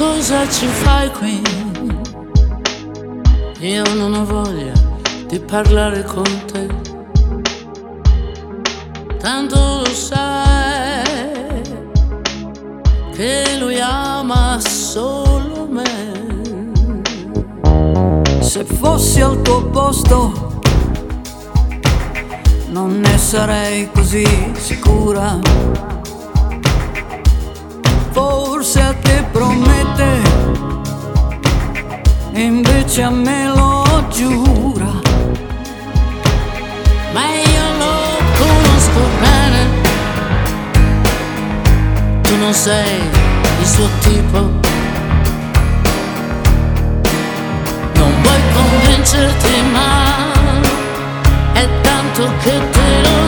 cosa ci fai qui? Io non ho voglia di parlare con te, tanto lo sai che lui ama solo me. Se fossi al tuo posto non ne sarei così sicura. Forse a te promette e invece a me lo giura. Ma io lo conosco bene, tu non sei il suo tipo, non vuoi convincerti, ma è tanto che te lo